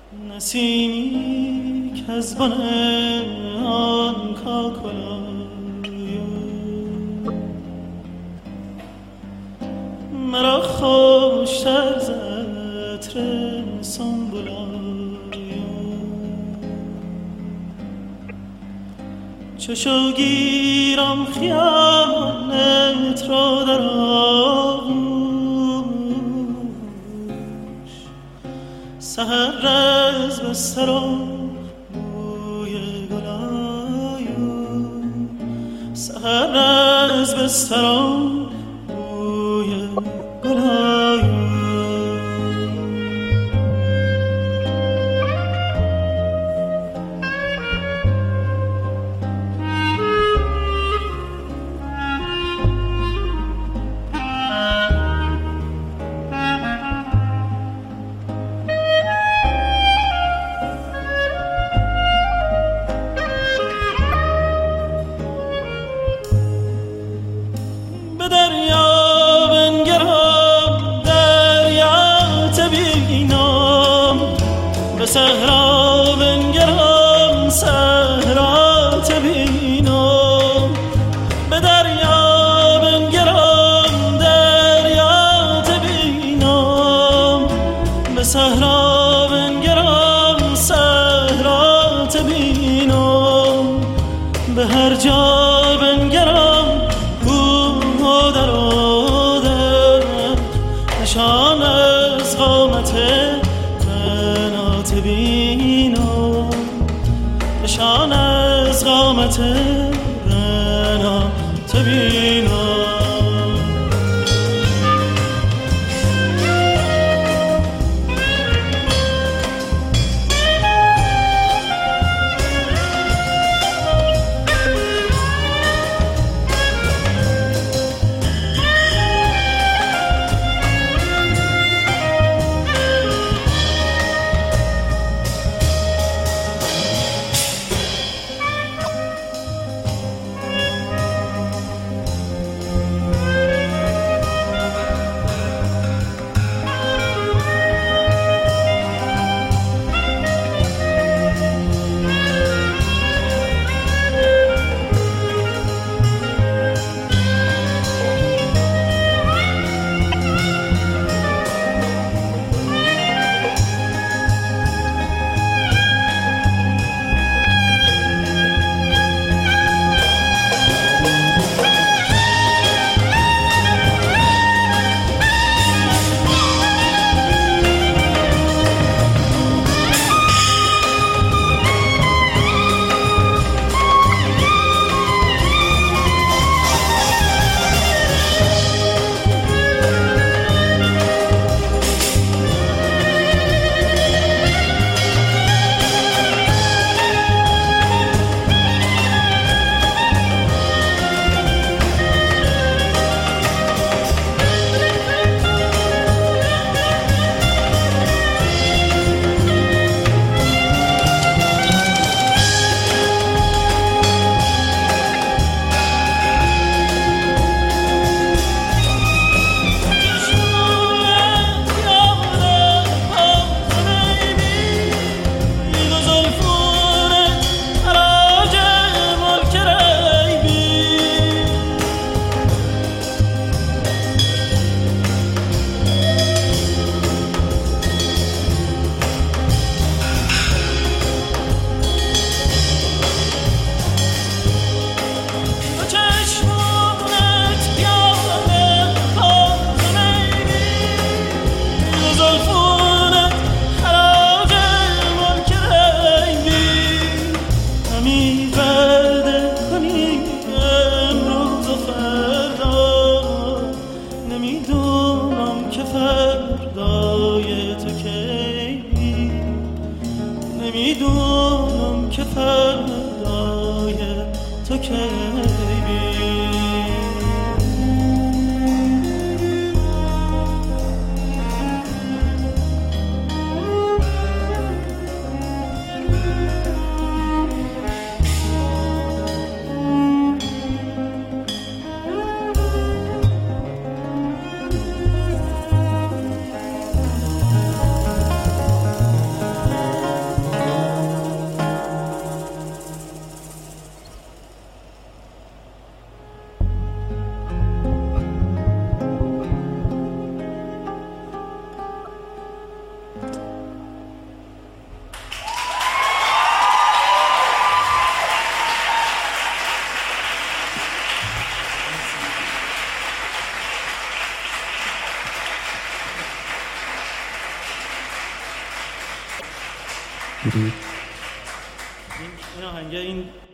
نسیمی که از بن آن کاکلای مرا خوشتر ز عطر سنبلای چشو گیرم خیالت را در آغوش سحر از بستر و بوی گلایو سحر از بستر و بوی گلایو صحرا بنگرم صحرات بینم به دریا بنگرم دریات بینم به صحرا بنگرم صحرات بینم به هر جا بنگرم کوه در نشان از قامت بینم نشان از قامت رنات بینم درود. این آهنگ این